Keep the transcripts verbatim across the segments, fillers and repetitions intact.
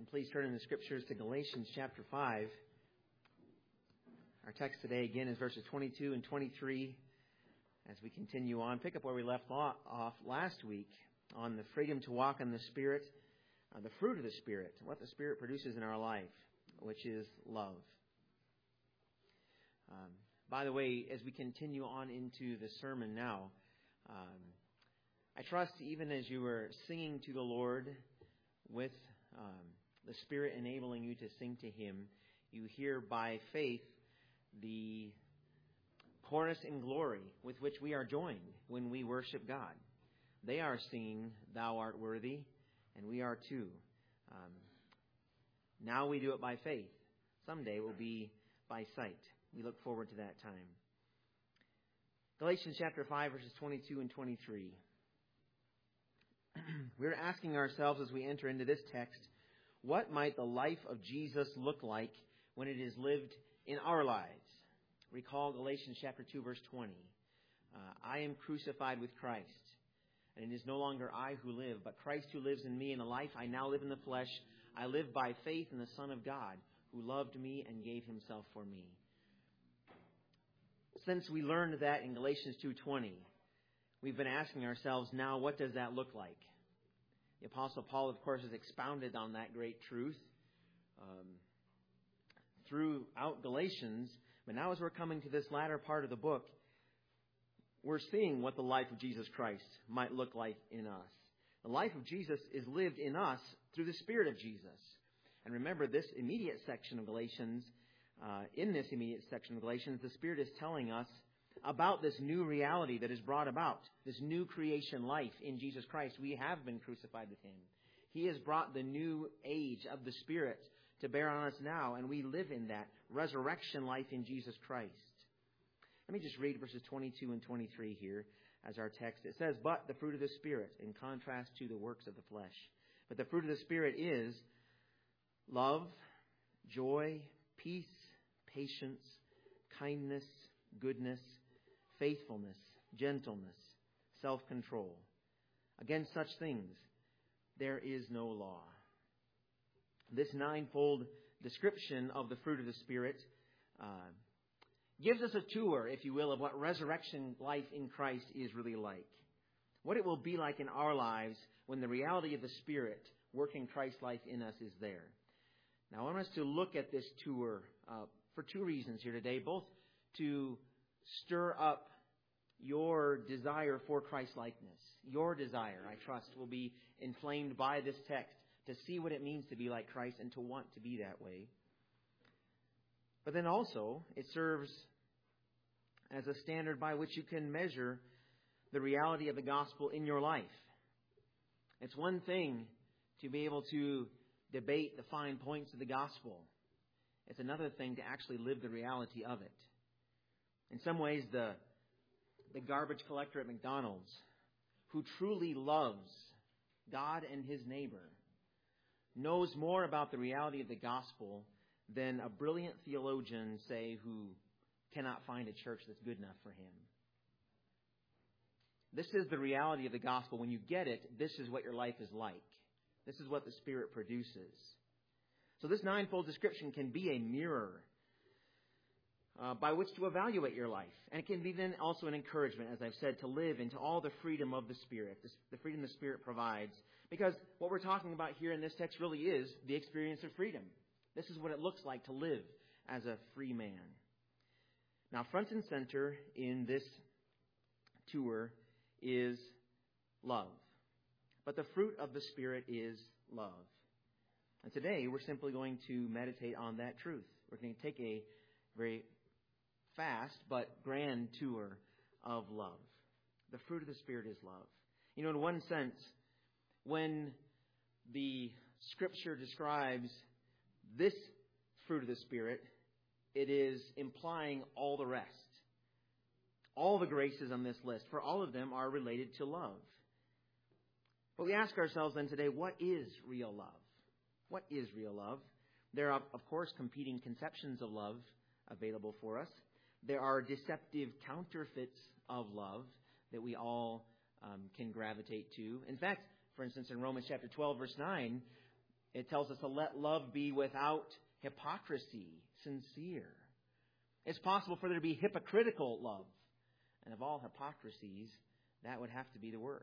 Please turn in the Scriptures to Galatians chapter five. Our text today again is verses twenty-two and twenty-three. As we continue on, pick up where we left off last week on the freedom to walk in the Spirit, uh, the fruit of the Spirit, what the Spirit produces in our life, which is love. Um, by the way, as we continue on into the sermon now, um, I trust even as you were singing to the Lord with um, the Spirit enabling you to sing to Him, you hear by faith the chorus in glory with which we are joined when we worship God. They are singing, "Thou art worthy," and we are too. Um, now we do it by faith. Someday it will be by sight. We look forward to that time. Galatians chapter five, verses twenty-two and twenty-three. We're asking ourselves as we enter into this text, what might the life of Jesus look like when it is lived in our lives? Recall Galatians chapter two, verse twenty. Uh, I am crucified with Christ, and it is no longer I who live, but Christ who lives in me. In the life I now live in the flesh, I live by faith in the Son of God, who loved me and gave Himself for me. Since we learned that in Galatians two twenty, we've been asking ourselves now, what does that look like? The Apostle Paul, of course, has expounded on that great truth um, throughout Galatians. But now as we're coming to this latter part of the book, we're seeing what the life of Jesus Christ might look like in us. The life of Jesus is lived in us through the Spirit of Jesus. And remember, this immediate section of Galatians, uh, in this immediate section of Galatians, the Spirit is telling us about this new reality that is brought about, this new creation life in Jesus Christ. We have been crucified with Him. He has brought the new age of the Spirit to bear on us now, and we live in that resurrection life in Jesus Christ. Let me just read verses twenty-two and twenty-three here as our text. It says, "But the fruit of the Spirit," in contrast to the works of the flesh. "But the fruit of the Spirit is love, joy, peace, patience, kindness, goodness, faithfulness, gentleness, self-control. Against such things there is no law." This ninefold description of the fruit of the Spirit uh, gives us a tour, if you will, of what resurrection life in Christ is really like. What it will be like in our lives when the reality of the Spirit working Christ's life in us is there. Now, I want us to look at this tour uh, for two reasons here today, both to stir up your desire for Christ-likeness. Your desire, I trust, will be inflamed by this text to see what it means to be like Christ and to want to be that way. But then also, it serves as a standard by which you can measure the reality of the gospel in your life. It's one thing to be able to debate the fine points of the gospel. It's another thing to actually live the reality of it. In some ways, the, the garbage collector at McDonald's, who truly loves God and his neighbor, knows more about the reality of the gospel than a brilliant theologian, say, who cannot find a church that's good enough for him. This is the reality of the gospel. When you get it, this is what your life is like. This is what the Spirit produces. So this ninefold description can be a mirror uh, by which to evaluate your life. And it can be then also an encouragement, as I've said, to live into all the freedom of the Spirit, the freedom the Spirit provides. Because what we're talking about here in this text really is the experience of freedom. This is what it looks like to live as a free man. Now, front and center in this tour is love. But the fruit of the Spirit is love. And today we're simply going to meditate on that truth. We're going to take a very fast but grand tour of love. The fruit of the Spirit is love. You know, in one sense, when the Scripture describes this fruit of the Spirit, it is implying all the rest. All the graces on this list, for all of them are related to love. But we ask ourselves then today, what is real love? What is real love? There are, of course, competing conceptions of love available for us. There are deceptive counterfeits of love that we all um, can gravitate to. In fact, for instance, in Romans chapter twelve, verse nine, It tells us to let love be without hypocrisy, sincere. It's possible for there to be hypocritical love. And of all hypocrisies, that would have to be the worst.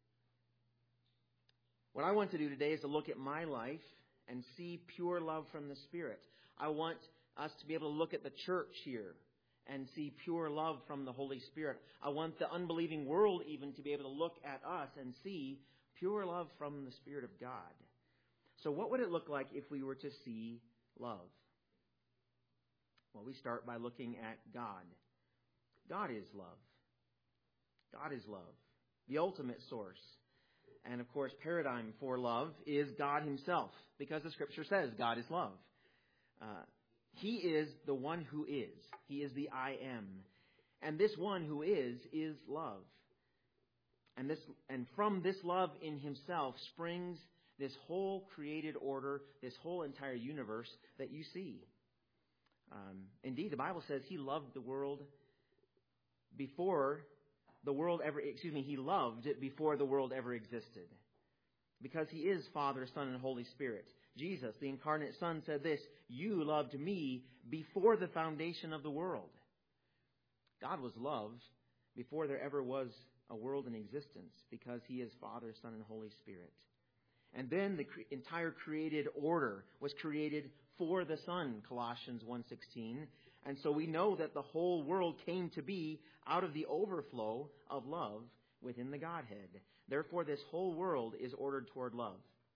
What I want to do today is to look at my life and see pure love from the Spirit. I want us to be able to look at the church here and see pure love from the Holy Spirit. I want the unbelieving world even to be able to look at us and see pure love from the Spirit of God. So what would it look like if we were to see love? Well, we start by looking at God. God is love. God is love, the ultimate source. And, of course, paradigm for love is God himself, because the Scripture says God is love. Uh, he is the one who is. He is the I am. And this one who is, is love. And this, and from this love in himself springs this whole created order, this whole entire universe that you see. Um, indeed, the Bible says he loved the world before the world ever, excuse me, he loved it before the world ever existed. Because he is Father, Son, and Holy Spirit. Jesus, the incarnate Son, said this, "You loved me before the foundation of the world." God was love before there ever was a world in existence, because he is Father, Son, and Holy Spirit. And then the cre- entire created order was created for the Son, Colossians one sixteen. And so we know that the whole world came to be out of the overflow of love within the Godhead. Therefore, this whole world is ordered toward love.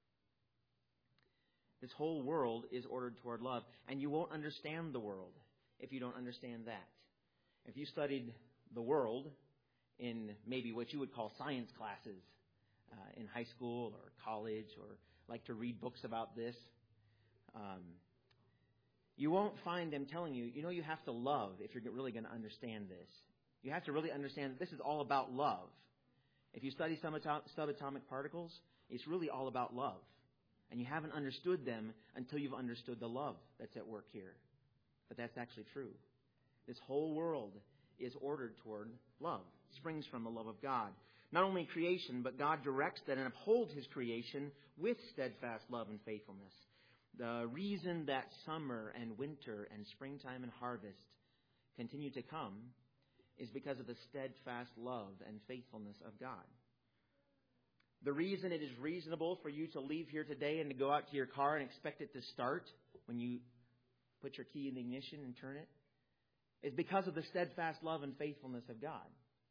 This whole world is ordered toward love. And you won't understand the world if you don't understand that. If you studied the world in maybe what you would call science classes uh, in high school or college, or like to read books about this, um, you won't find them telling you, you know, you have to love if you're really going to understand this. You have to really understand that this is all about love. If you study subatomic particles, it's really all about love. And you haven't understood them until you've understood the love that's at work here. But that's actually true. This whole world is ordered toward love. It springs from the love of God. Not only creation, but God directs that and upholds his creation with steadfast love and faithfulness. The reason that summer and winter and springtime and harvest continue to come is because of the steadfast love and faithfulness of God. The reason it is reasonable for you to leave here today and to go out to your car and expect it to start when you put your key in the ignition and turn it is because of the steadfast love and faithfulness of God.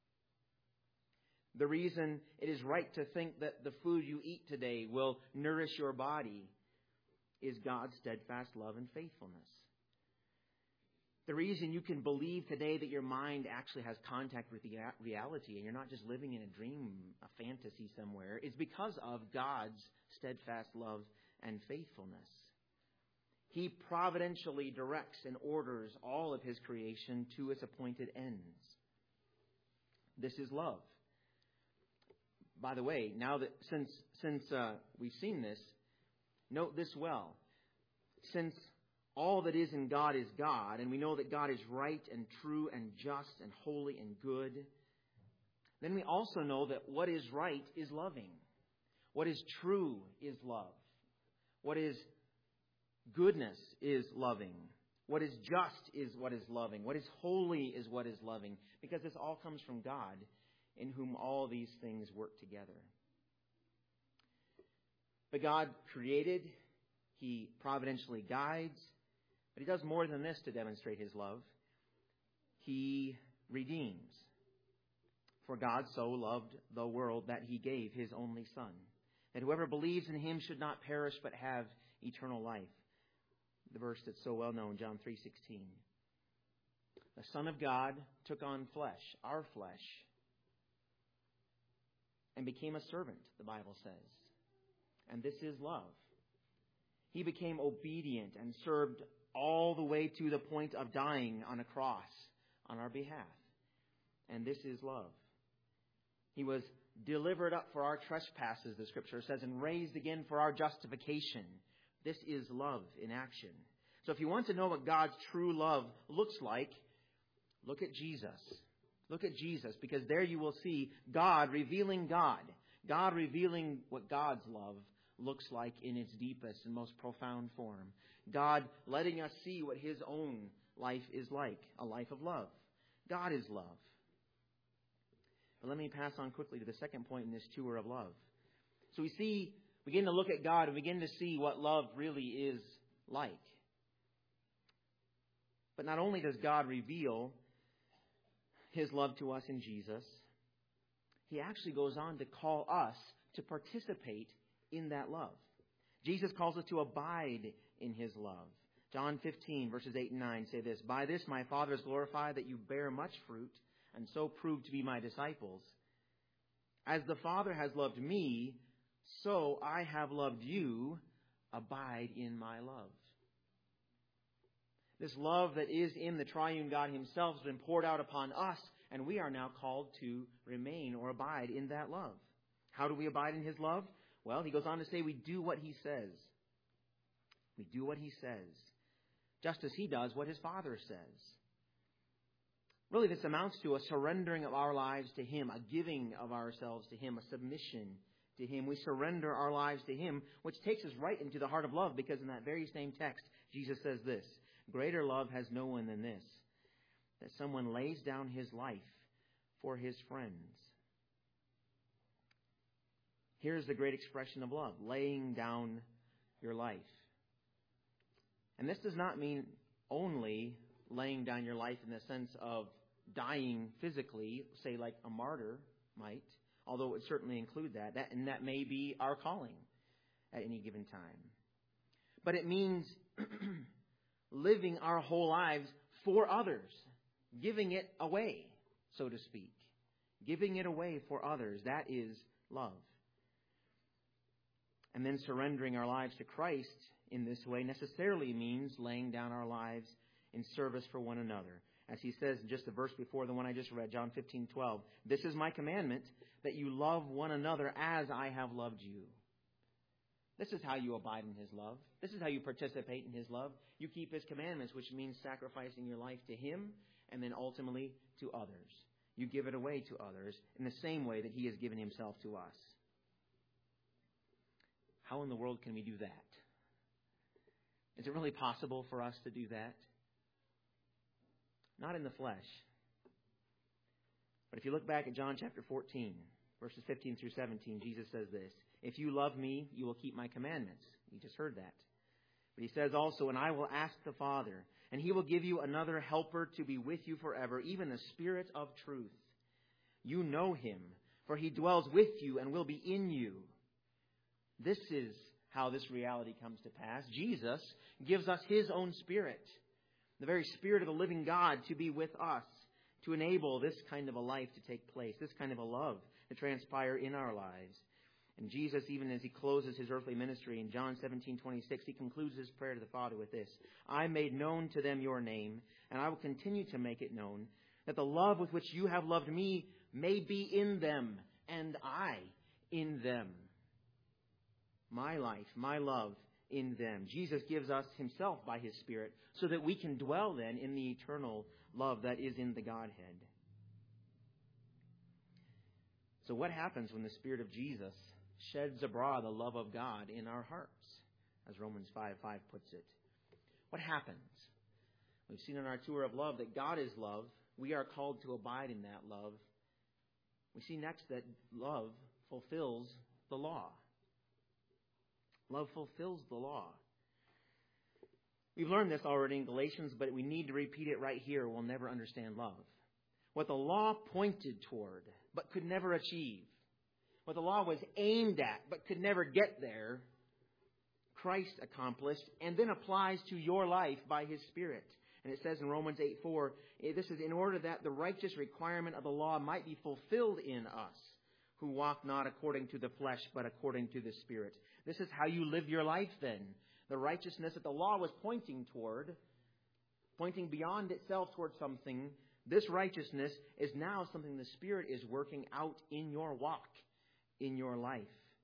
The reason it is right to think that the food you eat today will nourish your body is God's steadfast love and faithfulness. The reason you can believe today that your mind actually has contact with the reality and you're not just living in a dream, a fantasy somewhere, is because of God's steadfast love and faithfulness. He providentially directs and orders all of his creation to its appointed ends. This is love. By the way, now that since since uh, we've seen this, note this well. Since all that is in God is God, and we know that God is right and true and just and holy and good, then we also know that what is right is loving. What is true is love. What is goodness is loving. What is just is what is loving. What is holy is what is loving. Because this all comes from God, in whom all these things work together. But God created, he providentially guides, but he does more than this to demonstrate his love. He redeems. For God so loved the world that he gave his only Son, that whoever believes in him should not perish but have eternal life. The verse that's so well known, John three sixteen. The Son of God took on flesh, our flesh, and became a servant, the Bible says. And this is love. He became obedient and served all the way to the point of dying on a cross on our behalf. And this is love. He was delivered up for our trespasses, the Scripture says, and raised again for our justification. This is love in action. So if you want to know what God's true love looks like, look at Jesus. Look at Jesus, because there you will see God revealing God. God revealing what God's love looks like in its deepest and most profound form. God letting us see what His own life is like, a life of love. God is love. But let me pass on quickly to the second point in this tour of love. So we see, begin to look at God and begin to see what love really is like. But not only does God reveal His love to us in Jesus, He actually goes on to call us to participate in that love. Jesus calls us to abide in His love. John fifteen, verses eight and nine say this, "By this my Father is glorified, that you bear much fruit, and so prove to be my disciples. As the Father has loved me, so I have loved you. Abide in my love." This love that is in the triune God Himself has been poured out upon us, and we are now called to remain or abide in that love. How do we abide in His love? Well, He goes on to say we do what He says. We do what He says, just as He does what His Father says. Really, this amounts to a surrendering of our lives to Him, a giving of ourselves to Him, a submission to Him. We surrender our lives to Him, which takes us right into the heart of love, because in that very same text, Jesus says this, "Greater love has no one than this, that someone lays down his life for his friends." Here's the great expression of love, laying down your life. And this does not mean only laying down your life in the sense of dying physically, say like a martyr might, although it would certainly include that, that and that may be our calling at any given time. But it means living our whole lives for others, giving it away, so to speak. Giving it away for others, that is love. And then surrendering our lives to Christ in this way necessarily means laying down our lives in service for one another. As He says in just the verse before the one I just read, John fifteen twelve, "This is my commandment, that you love one another as I have loved you." This is how you abide in His love. This is how you participate in His love. You keep His commandments, which means sacrificing your life to Him and then ultimately to others. You give it away to others in the same way that He has given Himself to us. How in the world can we do that? Is it really possible for us to do that? Not in the flesh. But if you look back at John chapter fourteen, verses fifteen through seventeen, Jesus says this, "If you love me, you will keep my commandments." You just heard that. But He says also, "And I will ask the Father, and He will give you another helper to be with you forever, even the Spirit of truth. You know Him, for He dwells with you and will be in you." This is how this reality comes to pass. Jesus gives us His own Spirit, the very Spirit of the living God, to be with us, to enable this kind of a life to take place, this kind of a love to transpire in our lives. And Jesus, even as He closes His earthly ministry in John seventeen twenty-six, He concludes His prayer to the Father with this, "I made known to them your name, and I will continue to make it known, that the love with which you have loved me may be in them, and I in them." My life, my love in them. Jesus gives us Himself by His Spirit so that we can dwell then in the eternal love that is in the Godhead. So what happens when the Spirit of Jesus sheds abroad the love of God in our hearts, as Romans five five puts it? What happens? We've seen on our tour of love that God is love. We are called to abide in that love. We see next that love fulfills the law. Love fulfills the law. We've learned this already in Galatians, but we need to repeat it right here. We'll never understand love. What the law pointed toward, but could never achieve. What the law was aimed at, but could never get there, Christ accomplished and then applies to your life by His Spirit. And it says in Romans eight four, this is in order that the righteous requirement of the law might be fulfilled in us, who walk not according to the flesh, but according to the Spirit. This is how you live your life then. The righteousness that the law was pointing toward, pointing beyond itself towards something, this righteousness is now something the Spirit is working out in your walk, in your life.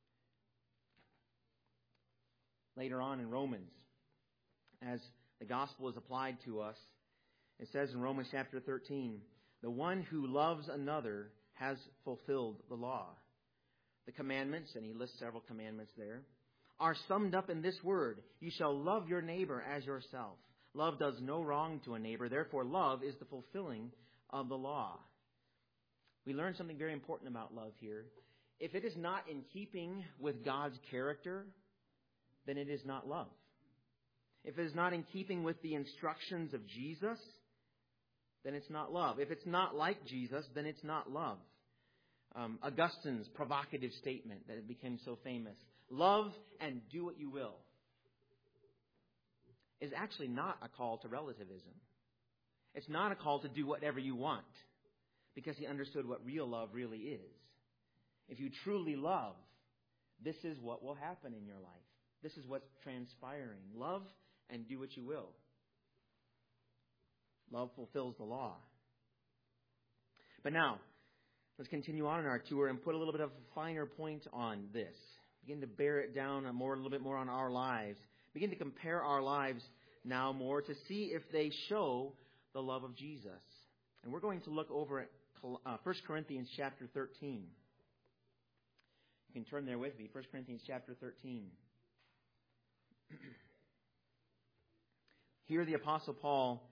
Later on in Romans, as the gospel is applied to us, it says in Romans chapter thirteen, "The one who loves another has fulfilled the law." The commandments, and he lists several commandments there, are summed up in this word: you shall love your neighbor as yourself. Love does no wrong to a neighbor. Therefore, love is the fulfilling of the law. We learn something very important about love here. If it is not in keeping with God's character, then it is not love. If it is not in keeping with the instructions of Jesus, then it's not love. If it's not like Jesus, then it's not love. Um, Augustine's provocative statement that became so famous, love and do what you will, is actually not a call to relativism. It's not a call to do whatever you want, because he understood what real love really is. If you truly love, this is what will happen in your life. This is what's transpiring. Love and do what you will. Love fulfills the law. But now, let's continue on in our tour and put a little bit of a finer point on this. Begin to bear it down a, more, a little bit more on our lives. Begin to compare our lives now more to see if they show the love of Jesus. And we're going to look over at uh, First Corinthians chapter thirteen. You can turn there with me. First Corinthians chapter thirteen. Here the Apostle Paul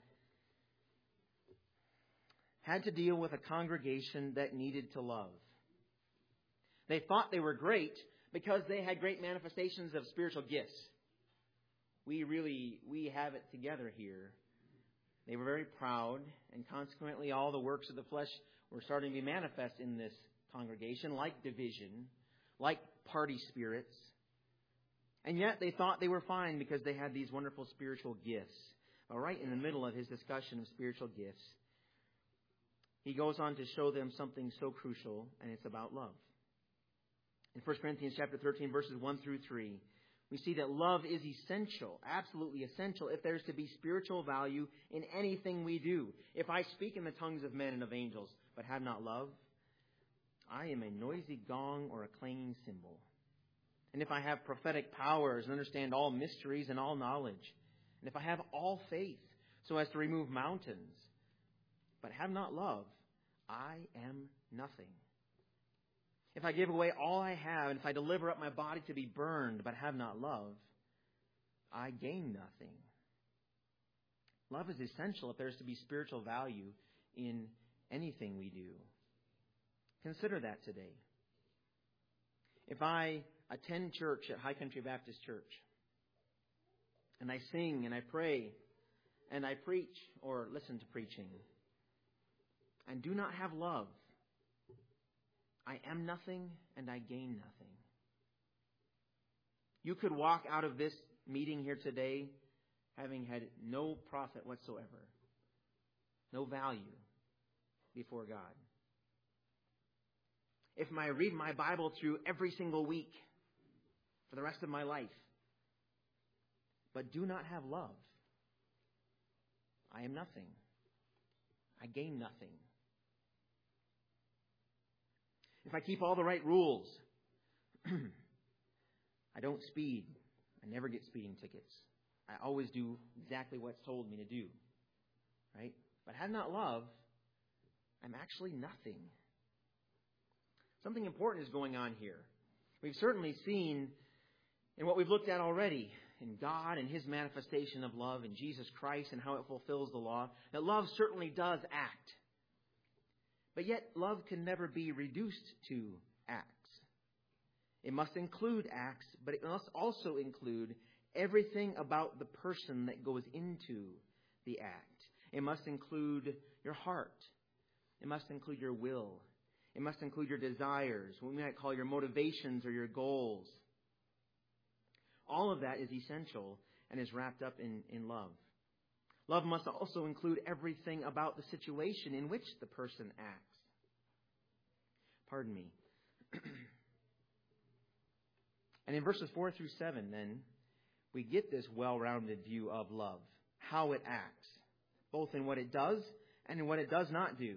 had to deal with a congregation that needed to love. They thought they were great because they had great manifestations of spiritual gifts. We really, we have it together here. They were very proud, and consequently all the works of the flesh were starting to be manifest in this congregation, like division, like party spirits. And yet they thought they were fine because they had these wonderful spiritual gifts. But right in the middle of his discussion of spiritual gifts, he goes on to show them something so crucial, and it's about love. In First Corinthians chapter thirteen, verses one through three, we see that love is essential, absolutely essential, if there's to be spiritual value in anything we do. If I speak in the tongues of men and of angels, but have not love, I am a noisy gong or a clanging cymbal. And if I have prophetic powers and understand all mysteries and all knowledge, and if I have all faith so as to remove mountains, but have not love, I am nothing. If I give away all I have, and if I deliver up my body to be burned, but have not love, I gain nothing. Love is essential if there is to be spiritual value in anything we do. Consider that today. If I attend church at High Country Baptist Church, and I sing and I pray and I preach or listen to preaching, and do not have love, I am nothing and I gain nothing. You could walk out of this meeting here today having had no profit whatsoever, no value before God. If I read my Bible through every single week for the rest of my life, but do not have love, I am nothing. I gain nothing. If I keep all the right rules, I don't speed. I never get speeding tickets. I always do exactly what's told me to do. Right? But have not love, I'm actually nothing. Something important is going on here. We've certainly seen in what we've looked at already, in God and His manifestation of love in Jesus Christ and how it fulfills the law, that love certainly does act. But yet, love can never be reduced to acts. It must include acts, but it must also include everything about the person that goes into the act. It must include your heart. It must include your will. It must include your desires, what we might call your motivations or your goals. All of that is essential and is wrapped up in, in love. Love must also include everything about the situation in which the person acts. Pardon me. And in verses four through seven, then, we get this well-rounded view of love, how it acts, both in what it does and in what it does not do.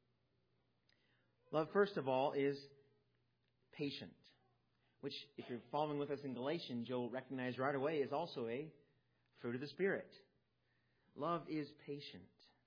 Love, first of all, is patient, which, if you're following with us in Galatians, you'll recognize right away is also a fruit of the Spirit. Love is patient.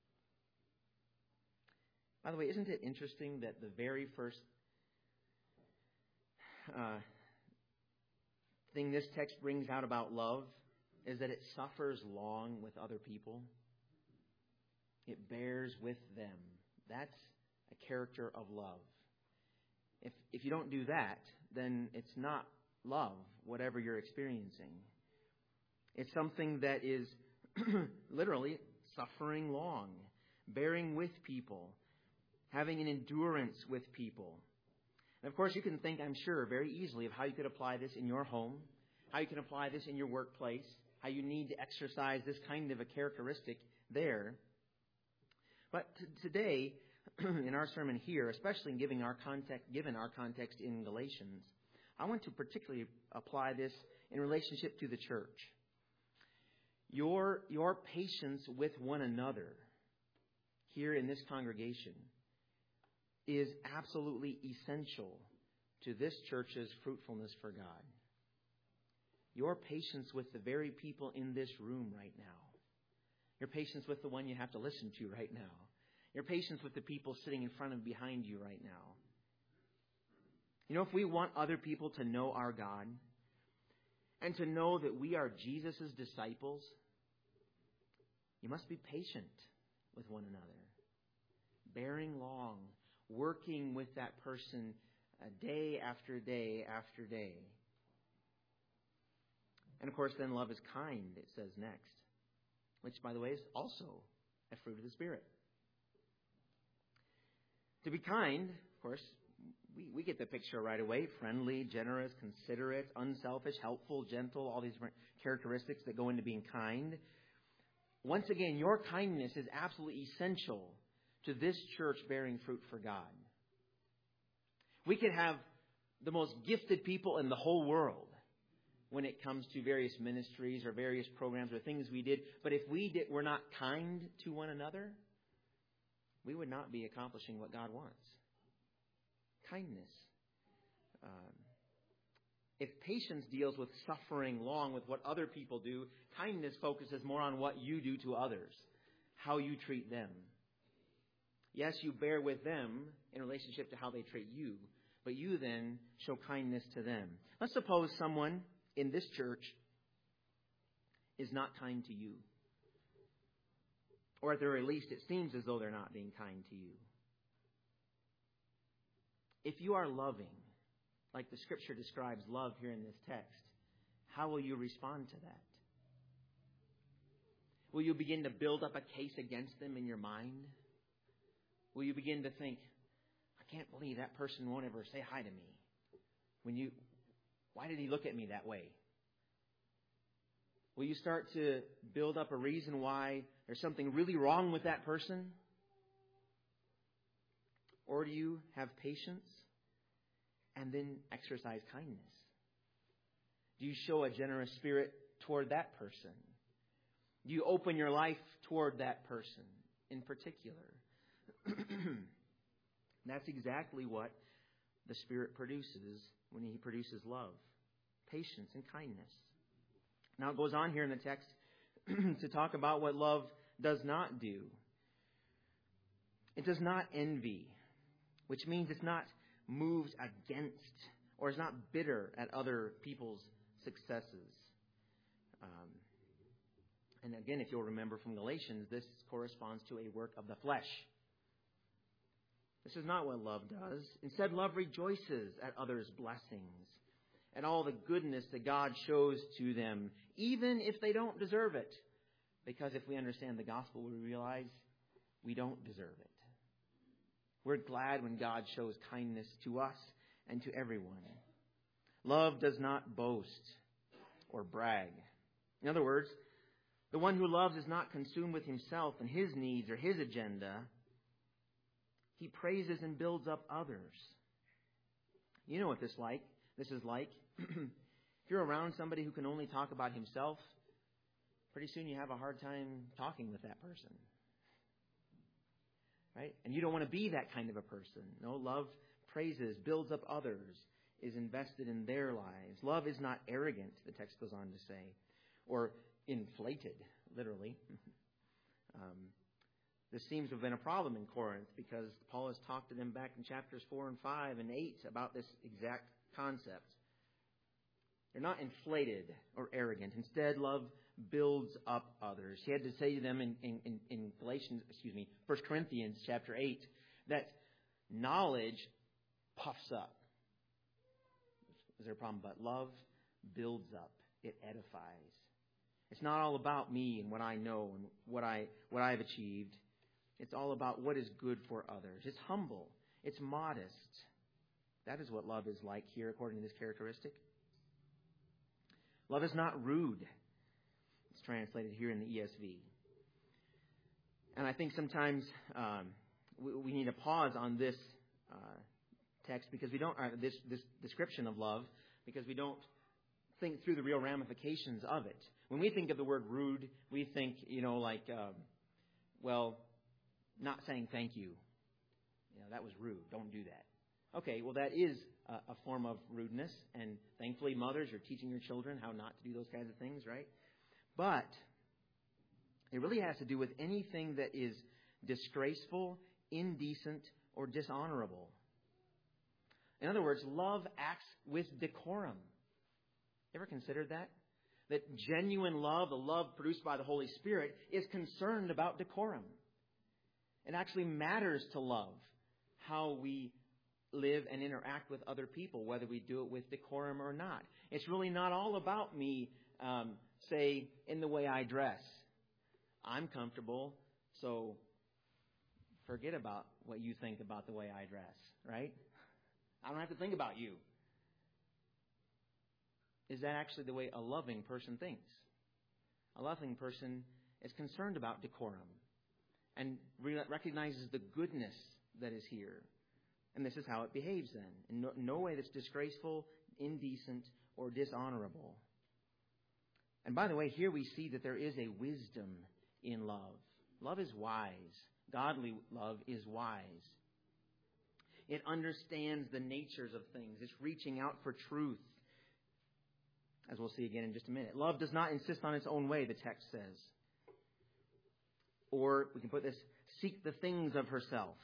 By the way, isn't it interesting that the very first uh, thing this text brings out about love is that it suffers long with other people. It bears with them. That's a character of love. If if you don't do that, then it's not love, whatever you're experiencing. It's something that is literally suffering long, bearing with people, having an endurance with people. And of course, you can think, I'm sure, very easily of how you could apply this in your home, how you can apply this in your workplace, how you need to exercise this kind of a characteristic there. But t- today, in our sermon here, especially in giving our context, given our context in Galatians, I want to particularly apply this in relationship to the church. Your, your patience with one another here in this congregation is absolutely essential to this church's fruitfulness for God. Your patience with the very people in this room right now. Your patience with the one you have to listen to right now. Your patience with the people sitting in front and behind you right now. You know, if we want other people to know our God and to know that we are Jesus' disciples, you must be patient with one another, bearing long, working with that person uh, day after day after day. And of course, then love is kind, it says next, which, by the way, is also a fruit of the Spirit. To be kind, of course, we, we get the picture right away. Friendly, generous, considerate, unselfish, helpful, gentle, all these different characteristics that go into being kind. Once again, your kindness is absolutely essential to this church bearing fruit for God. We could have the most gifted people in the whole world when it comes to various ministries or various programs or things we did. But if we did, were not kind to one another, we would not be accomplishing what God wants. Kindness. Um, if patience deals with suffering long with what other people do, kindness focuses more on what you do to others, how you treat them. Yes, you bear with them in relationship to how they treat you, but you then show kindness to them. Let's suppose someone in this church is not kind to you. Or at the very least, it seems as though they're not being kind to you. If you are loving, like the Scripture describes love here in this text, how will you respond to that? Will you begin to build up a case against them in your mind? Will you begin to think, I can't believe that person won't ever say hi to me. When you, why did he look at me that way? Will you start to build up a reason why there's something really wrong with that person? Or do you have patience and then exercise kindness? Do you show a generous spirit toward that person? Do you open your life toward that person in particular? That's exactly what the Spirit produces when He produces love, patience, and kindness. Now it goes on here in the text to talk about what love does not do. It does not envy, which means it's not moved against or is not bitter at other people's successes. Um, and again, if you'll remember from Galatians, this corresponds to a work of the flesh. This is not what love does. Instead, love rejoices at others' blessings and all the goodness that God shows to them, even if they don't deserve it. Because if we understand the gospel, we realize we don't deserve it. We're glad when God shows kindness to us and to everyone. Love does not boast or brag. In other words, the one who loves is not consumed with himself and his needs or his agenda. He praises and builds up others. You know what this like? This is like. If you're around somebody who can only talk about himself, pretty soon you have a hard time talking with that person. Right? And you don't want to be that kind of a person. No, love praises, builds up others, is invested in their lives. Love is not arrogant, the text goes on to say, or inflated, literally. um, this seems to have been a problem in Corinth because Paul has talked to them back in chapters four and five and eight about this exact concept. They're not inflated or arrogant. Instead, love builds up others. He had to say to them in, in, in Galatians, excuse me, First Corinthians chapter eight, that knowledge puffs up. Is there a problem? But love builds up. It edifies. It's not all about me and what I know and what I what I've achieved. It's all about what is good for others. It's humble. It's modest. That is what love is like here, according to this characteristic. Love is not rude. It's translated here in the E S V. And I think sometimes um, we, we need to pause on this uh, text because we don't, uh, this, this description of love, because we don't think through the real ramifications of it. When we think of the word rude, we think, you know, like, um, well, not saying thank you. You know, that was rude. Don't do that. Okay, well, that is a, a form of rudeness. And thankfully, mothers are teaching your children how not to do those kinds of things, right? But it really has to do with anything that is disgraceful, indecent, or dishonorable. In other words, love acts with decorum. Ever considered that? That genuine love, the love produced by the Holy Spirit, is concerned about decorum. It actually matters to love how we live and interact with other people, whether we do it with decorum or not. It's really not all about me, um, say, in the way I dress. I'm comfortable, so forget about what you think about the way I dress, right? I don't have to think about you. Is that actually the way a loving person thinks? A loving person is concerned about decorum and re- recognizes the goodness that is here. And this is how it behaves then. In no, no way that's disgraceful, indecent, or dishonorable. And by the way, here we see that there is a wisdom in love. Love is wise. Godly love is wise. It understands the natures of things. It's reaching out for truth, as we'll see again in just a minute. Love does not insist on its own way, the text says. Or we can put this, seek the things of herself.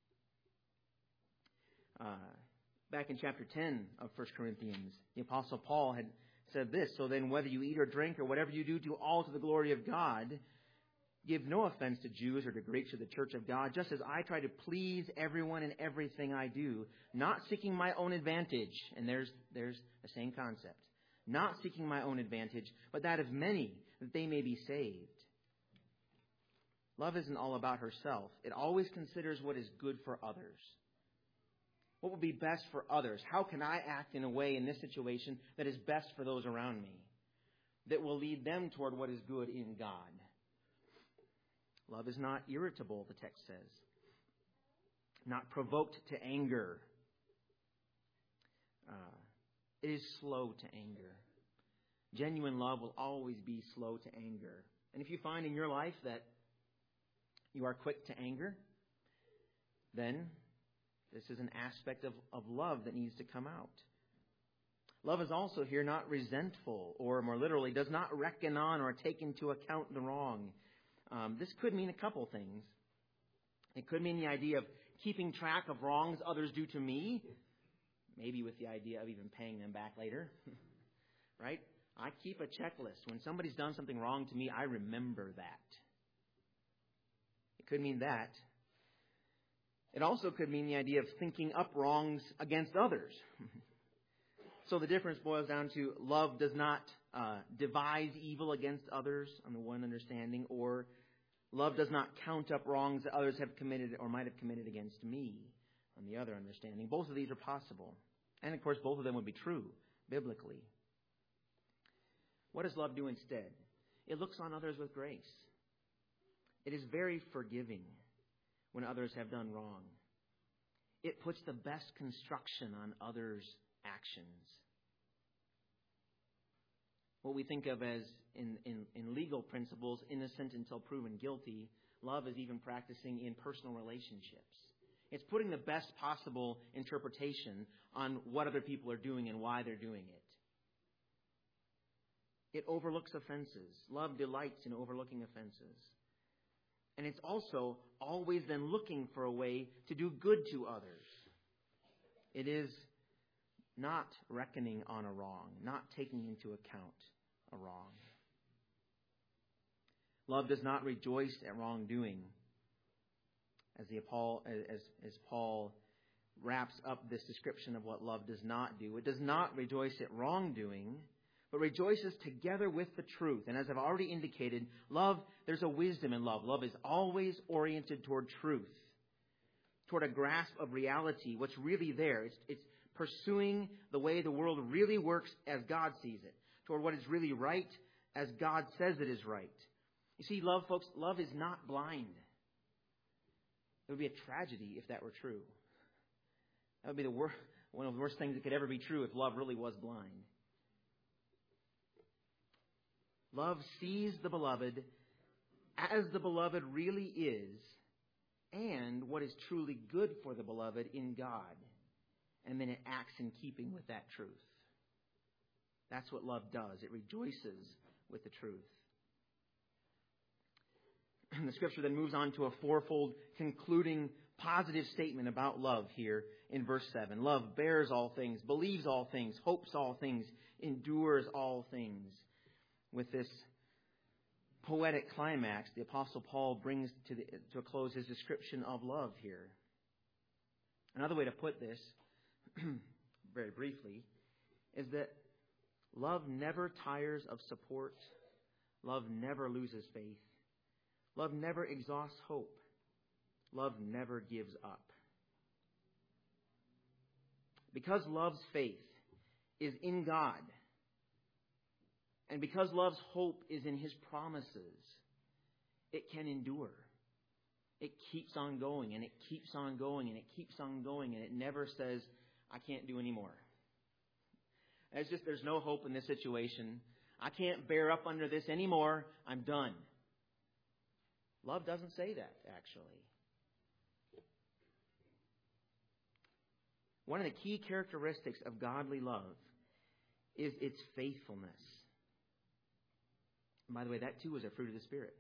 Uh, back in chapter ten of First Corinthians, the Apostle Paul had said this, so then whether you eat or drink or whatever you do, do all to the glory of God. Give no offense to Jews or to Greeks or the church of God, just as I try to please everyone in everything I do, not seeking my own advantage. And there's, there's the same concept. Not seeking my own advantage, but that of many, that they may be saved. Love isn't all about herself. It always considers what is good for others. What will be best for others? How can I act in a way in this situation that is best for those around me? That will lead them toward what is good in God. Love is not irritable, the text says. Not provoked to anger. Uh, it is slow to anger. Genuine love will always be slow to anger. And if you find in your life that you are quick to anger, then this is an aspect of, of love that needs to come out. Love is also here not resentful, or more literally, does not reckon on or take into account the wrong. Um, this could mean a couple things. It could mean the idea of keeping track of wrongs others do to me, maybe with the idea of even paying them back later, right? I keep a checklist. When somebody's done something wrong to me, I remember that. It could mean that. It also could mean the idea of thinking up wrongs against others. So the difference boils down to love does not uh, devise evil against others on the one understanding, or love does not count up wrongs that others have committed or might have committed against me on the other understanding. Both of these are possible. And of course, both of them would be true biblically. What does love do instead? It looks on others with grace. It is very forgiving when others have done wrong. It puts the best construction on others' actions. What we think of as, in, in, in legal principles, innocent until proven guilty, love is even practicing in personal relationships. It's putting the best possible interpretation on what other people are doing and why they're doing it. It overlooks offenses. Love delights in overlooking offenses. And it's also always then looking for a way to do good to others. It is not reckoning on a wrong, not taking into account a wrong. Love does not rejoice at wrongdoing. As, the Paul, as, as Paul wraps up this description of what love does not do, it does not rejoice at wrongdoing, but rejoices together with the truth. And as I've already indicated, love, there's a wisdom in love. Love is always oriented toward truth, toward a grasp of reality, what's really there. It's, it's pursuing the way the world really works as God sees it, toward what is really right as God says it is right. You see, love, folks, love is not blind. It would be a tragedy if that were true. That would be the worst, one of the worst things that could ever be true if love really was blind. Love sees the beloved as the beloved really is, and what is truly good for the beloved in God. And then it acts in keeping with that truth. That's what love does. It rejoices with the truth. The Scripture then moves on to a fourfold concluding positive statement about love here in verse seven. Love bears all things, believes all things, hopes all things, endures all things. With this poetic climax, the Apostle Paul brings to, the, to a close his description of love here. Another way to put this, very briefly, is that love never tires of support. Love never loses faith. Love never exhausts hope. Love never gives up. Because love's faith is in God, and because love's hope is in His promises, it can endure. It keeps on going, and it keeps on going, and it keeps on going, and it never says, I can't do any more. It's just, there's no hope in this situation. I can't bear up under this anymore. I'm done. Love doesn't say that, actually. One of the key characteristics of godly love is its faithfulness. And by the way, that too is a fruit of the Spirit.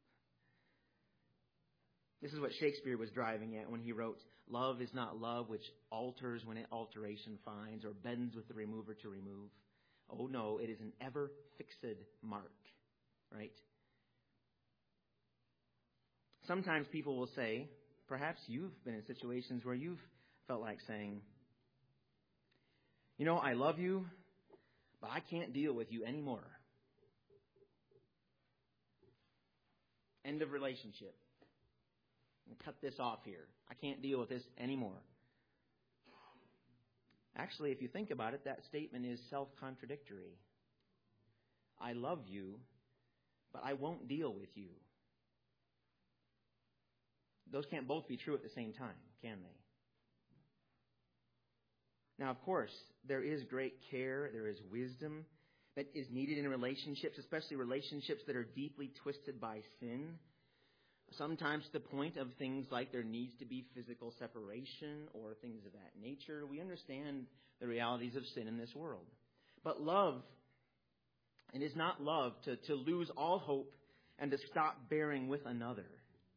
This is what Shakespeare was driving at when he wrote, love is not love which alters when it alteration finds, or bends with the remover to remove. Oh no, it is an ever fixed mark. Right? Sometimes people will say, perhaps you've been in situations where you've felt like saying, you know, I love you, but I can't deal with you anymore. End of relationship. Cut this off here. I can't deal with this anymore. Actually, if you think about it, that statement is self-contradictory. I love you, but I won't deal with you. Those can't both be true at the same time, can they? Now, of course, there is great care, there is wisdom that is needed in relationships, especially relationships that are deeply twisted by sin. Sometimes to the point of things like there needs to be physical separation or things of that nature. We understand the realities of sin in this world. But love, it is not love to, to lose all hope and to stop bearing with another.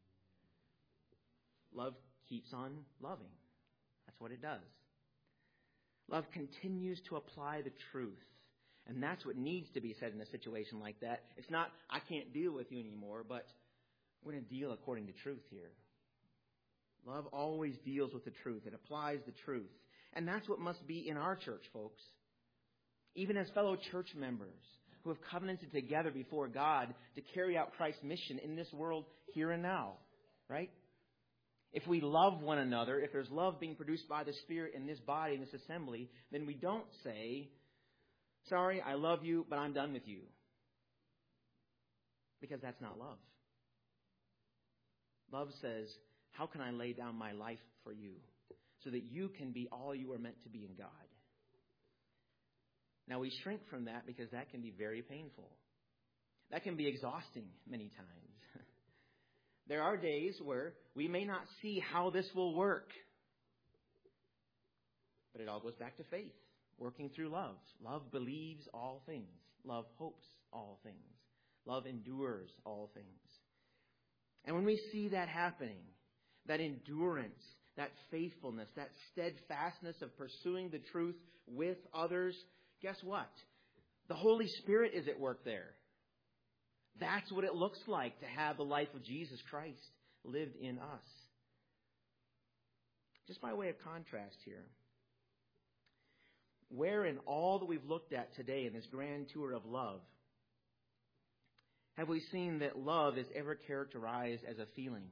Love keeps on loving. That's what it does. Love continues to apply the truth. And that's what needs to be said in a situation like that. It's not, I can't deal with you anymore, but we're going to deal according to truth here. Love always deals with the truth. It applies the truth. And that's what must be in our church, folks. Even as fellow church members who have covenanted together before God to carry out Christ's mission in this world here and now. Right? If we love one another, if there's love being produced by the Spirit in this body, in this assembly, then we don't say, sorry, I love you, but I'm done with you. Because that's not love. Love says, how can I lay down my life for you so that you can be all you are meant to be in God? Now, we shrink from that because that can be very painful. That can be exhausting many times. There are days where we may not see how this will work. But it all goes back to faith, working through love. Love believes all things. Love hopes all things. Love endures all things. And when we see that happening, that endurance, that faithfulness, that steadfastness of pursuing the truth with others, guess what? The Holy Spirit is at work there. That's what it looks like to have the life of Jesus Christ lived in us. Just by way of contrast here, where in all that we've looked at today in this grand tour of love, have we seen that love is ever characterized as a feeling?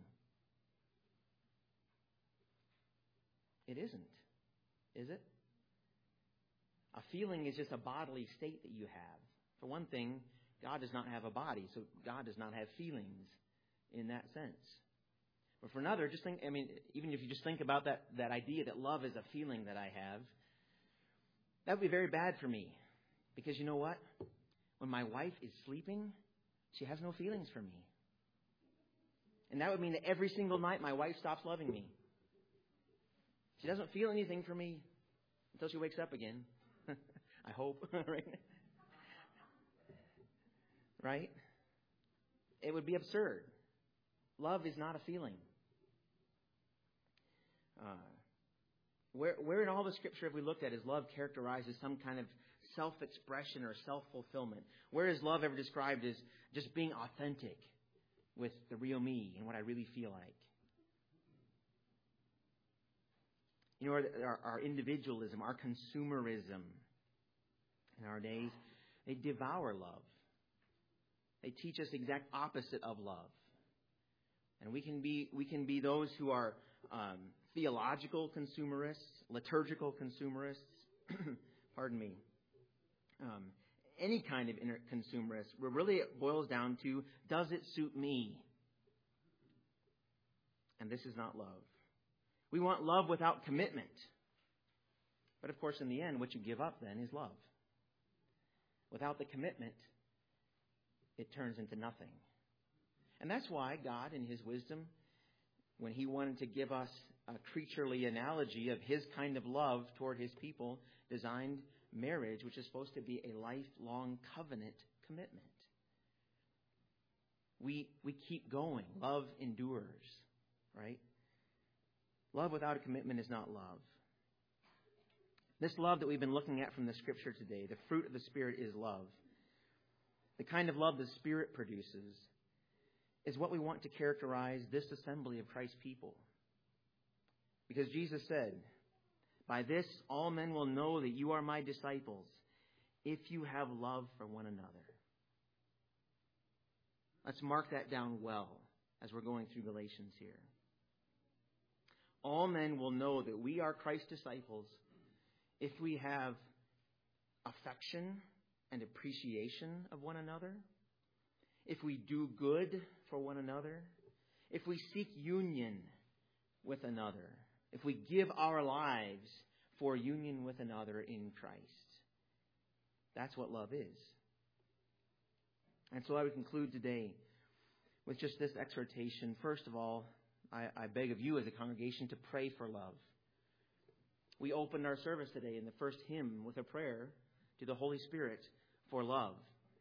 It isn't, is it? A feeling is just a bodily state that you have. For one thing, God does not have a body, so God does not have feelings in that sense. But for another, just think, I mean, even if you just think about that, that idea that love is a feeling that I have, that would be very bad for me. Because you know what? When my wife is sleeping, she has no feelings for me. And that would mean that every single night my wife stops loving me. She doesn't feel anything for me until she wakes up again. I hope. Right? Right? It would be absurd. Love is not a feeling. Uh, where, where in all the Scripture have we looked at is love characterized as some kind of self-expression or self-fulfillment? Where is love ever described as just being authentic with the real me and what I really feel like? You know, our, our, our individualism, our consumerism in our days, they devour love. They teach us the exact opposite of love. And we can be we can be those who are um, theological consumerists, liturgical consumerists, pardon me, um, any kind of inner consumerist, where really it boils down to, does it suit me? And this is not love. We want love without commitment. But of course, in the end, what you give up then is love. Without the commitment, it turns into nothing. And that's why God, in His wisdom, when He wanted to give us a creaturely analogy of His kind of love toward His people, designed marriage, which is supposed to be a lifelong covenant commitment. We, we keep going. Love endures, right? Love without a commitment is not love. This love that we've been looking at from the Scripture today, the fruit of the Spirit is love. The kind of love the Spirit produces is what we want to characterize this assembly of Christ's people. Because Jesus said, "By this all men will know that you are my disciples, if you have love for one another." Let's mark that down well as we're going through Galatians here. All men will know that we are Christ's disciples if we have affection and appreciation of one another, if we do good for one another, if we seek union with another, if we give our lives for union with another in Christ. That's what love is. And so I would conclude today with just this exhortation. First of all, I, I beg of you as a congregation to pray for love. We opened our service today in the first hymn with a prayer to the Holy Spirit for love,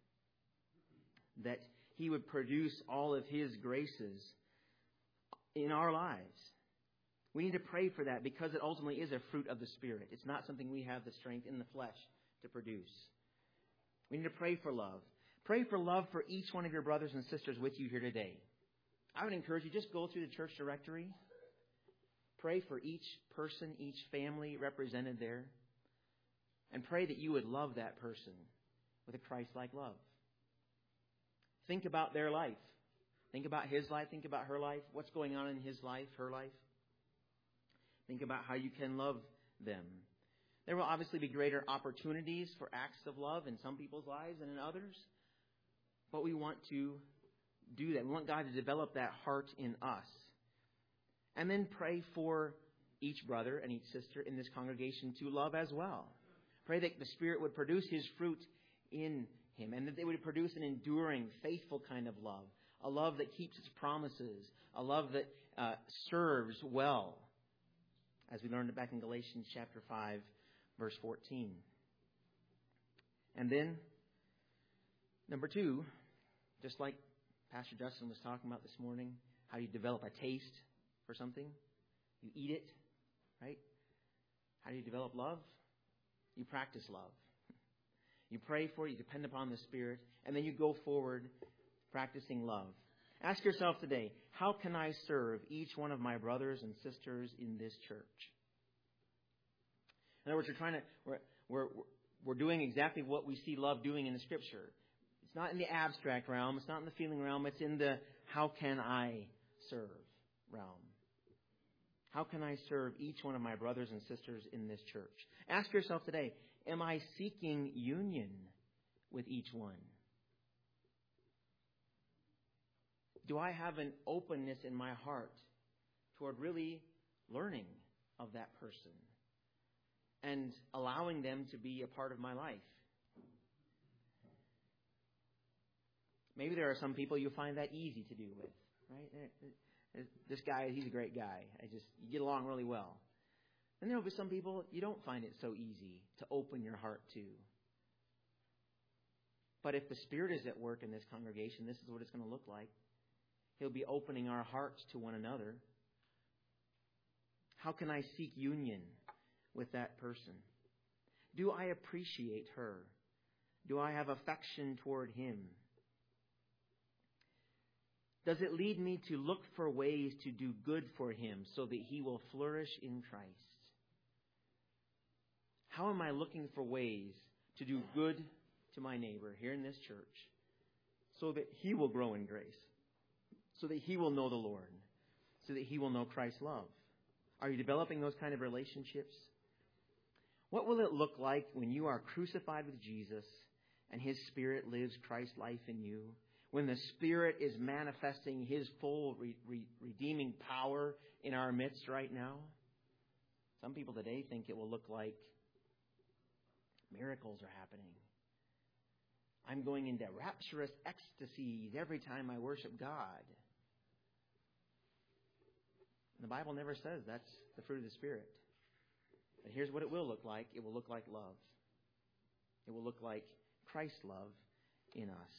that He would produce all of His graces in our lives. We need to pray for that because it ultimately is a fruit of the Spirit. It's not something we have the strength in the flesh to produce. We need to pray for love. Pray for love for each one of your brothers and sisters with you here today. I would encourage you, just go through the church directory. Pray for each person, each family represented there. And pray that you would love that person with a Christ-like love. Think about their life. Think about his life. Think about her life. What's going on in his life, her life. Think about how you can love them. There will obviously be greater opportunities for acts of love in some people's lives than in others. But we want to do that. We want God to develop that heart in us. And then pray for each brother and each sister in this congregation to love as well. Pray that the Spirit would produce His fruit in him and that they would produce an enduring, faithful kind of love. A love that keeps its promises. A love that uh, serves well. As we learned back in Galatians chapter five, verse fourteen. And then, number two, just like Pastor Justin was talking about this morning, how you develop a taste for something. You eat it, right? How do you develop love? You practice love. You pray for it, you depend upon the Spirit, and then you go forward practicing love. Ask yourself today, how can I serve each one of my brothers and sisters in this church? In other words, we're trying to, we're, we're, we're doing exactly what we see love doing in the Scripture. It's not in the abstract realm. It's not in the feeling realm. It's in the how can I serve realm. How can I serve each one of my brothers and sisters in this church? Ask yourself today, am I seeking union with each one? Do I have an openness in my heart toward really learning of that person and allowing them to be a part of my life? Maybe there are some people you find that easy to do with, right? This guy, he's a great guy. I just, you get along really well. And there will be some people you don't find it so easy to open your heart to. But if the Spirit is at work in this congregation, this is what it's going to look like. He'll be opening our hearts to one another. How can I seek union with that person? Do I appreciate her? Do I have affection toward him? Does it lead me to look for ways to do good for him so that he will flourish in Christ? How am I looking for ways to do good to my neighbor here in this church so that he will grow in grace, so that he will know the Lord, so that he will know Christ's love? Are you developing those kind of relationships? What will it look like when you are crucified with Jesus and his Spirit lives Christ's life in you? When the Spirit is manifesting his full re- re- redeeming power in our midst right now? Some people today think it will look like miracles are happening. I'm going into rapturous ecstasies every time I worship God. And the Bible never says that's the fruit of the Spirit. But here's what it will look like. It will look like love. It will look like Christ's love in us.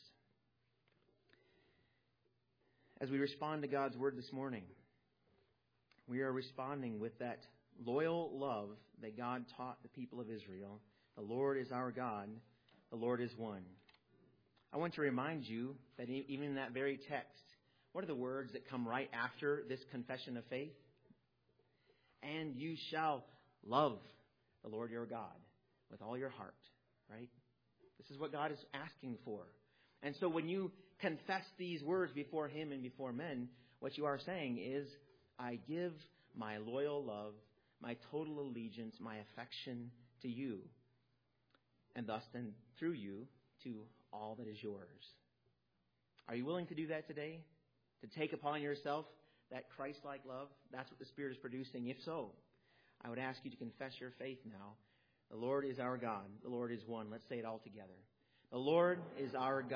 As we respond to God's Word this morning, we are responding with that loyal love that God taught the people of Israel. The Lord is our God. The Lord is one. I want to remind you that even in that very text, what are the words that come right after this confession of faith? And you shall love the Lord your God with all your heart, right? This is what God is asking for. And so when you confess these words before him and before men, what you are saying is, I give my loyal love, my total allegiance, my affection to you. And thus then through you to all that is yours. Are you willing to do that today? To take upon yourself that Christ-like love? That's what the Spirit is producing. If so, I would ask you to confess your faith now. The Lord is our God. The Lord is one. Let's say it all together. The Lord is our God.